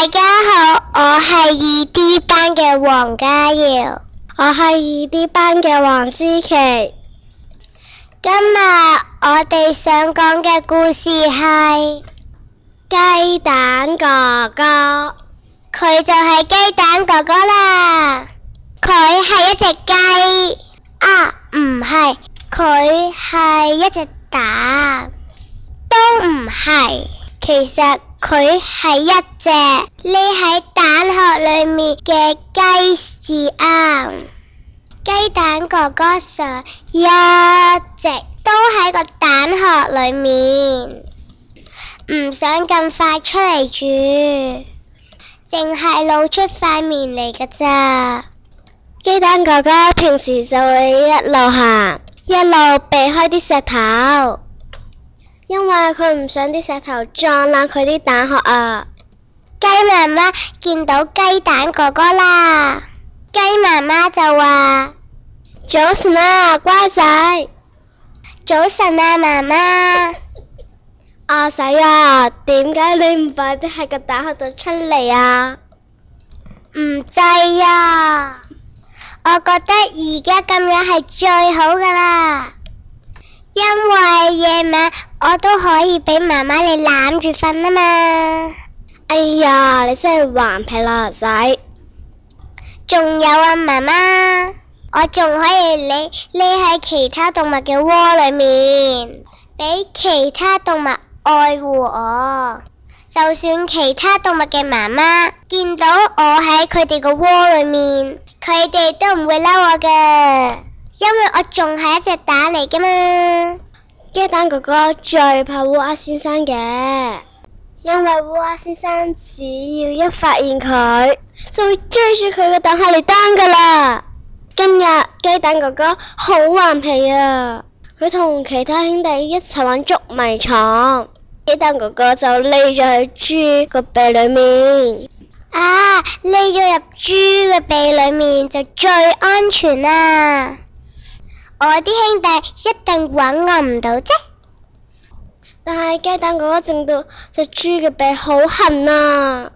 大家好，我係2D 班嘅黃嘉瑤， 我係2D 班嘅黃思琪。 今日我哋想講嘅故事係雞蛋哥哥。 佢就係雞蛋哥哥啦。佢係一隻雞啊，唔係，佢係一隻蛋，都唔係。其實佢係一隻匿喺蛋殼裏面嘅雞至啱。雞蛋哥哥想一直都喺個蛋殼裏面，唔想咁快出嚟住，淨係露出塊面嚟㗎咋。 雞蛋哥哥平時就會一路行，一路避開啲石頭，因為佢唔想啲石頭撞爛佢啲蛋殼啊。 雞媽媽見到雞蛋哥哥啦，雞媽媽就話： 早晨啊，乖仔。 早晨啊，媽媽。 阿仔啊，點解你唔快啲喺個蛋殼度出嚟啊？ 唔制啊，我覺得而家咁樣係最好噶啦，因為夜晚我都可以俾媽媽你攬住瞓啊嘛。 哎呀，你真係頑皮啦，仔。 仲有啊，媽媽，我仲可以匿喺其他動物嘅窩裏面，俾其他動物愛護我。就算其他動物嘅媽媽見到我喺佢哋個窩裏面，佢哋都唔會嬲我嘅，因為我仲係一隻蛋嚟噶嘛。 雞蛋哥哥最怕烏鴉先生嘅，因為烏鴉先生只要一發現佢，就會追住佢個蛋殼嚟啄噶啦。今日雞蛋哥哥好頑皮啊，佢同其他兄弟一齊玩捉迷藏，雞蛋哥哥就匿咗喺豬個鼻裏面。 啊，匿咗入豬嘅鼻裏面就最安全啦。我啲兄弟一定搵我唔到啫。 但係雞蛋哥哥整到隻豬嘅鼻好痕啊！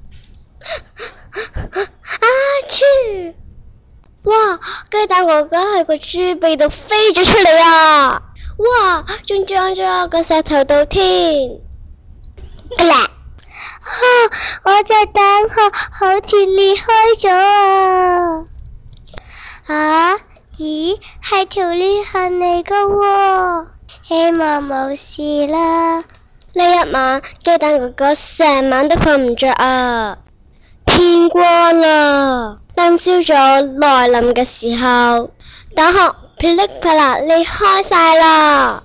啊豬！哇！雞蛋哥哥喺個豬鼻度飛咗出嚟啊！哇！仲撞咗個石頭度添。 我隻蛋殼好似裂開咗啊！啊？咦？係條裂痕嚟噶喎，希望冇事啦。 呢一晚雞蛋哥哥成晚都瞓唔着啊！天光啦，當朝早來臨嘅時候，蛋殼噼里啪啦裂開晒啦。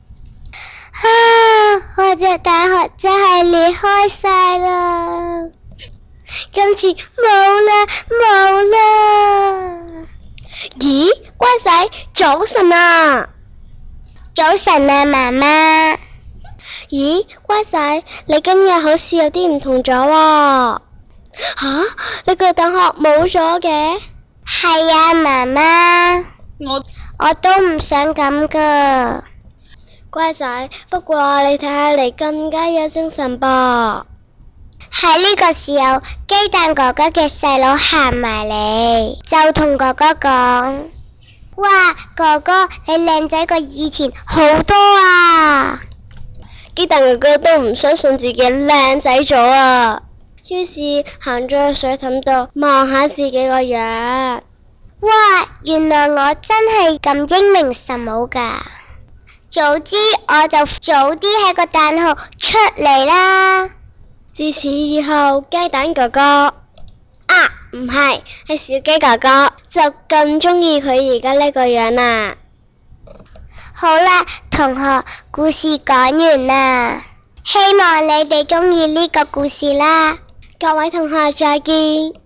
我隻蛋殼真係裂開晒啦，今次冇啦。 咦，乖仔，早晨啊！ 早晨啊，媽媽。 咦，乖仔，你今日好似有啲唔同咗喎。你個蛋殼冇咗嘅？ 係啊，媽媽。我都唔想咁噶。 乖仔，不過你睇下你更加有精神噃。 喺呢個時候，雞蛋哥哥嘅細佬行埋嚟，就同哥哥講：哇，哥哥，你靚仔過以前好多啊！ 雞蛋哥哥都唔相信自己靚仔咗啊，於是行咗去水凼度望下自己個樣。 哇，原來我真係咁英明神武噶！早知我就早啲喺個蛋殼出嚟啦。 自此以後，雞蛋哥哥唔係小雞哥哥就更鍾意佢而家呢個樣啦。 好啦，同學，故事講完啦，希望你哋鍾意呢個故事啦。 各位同學再見。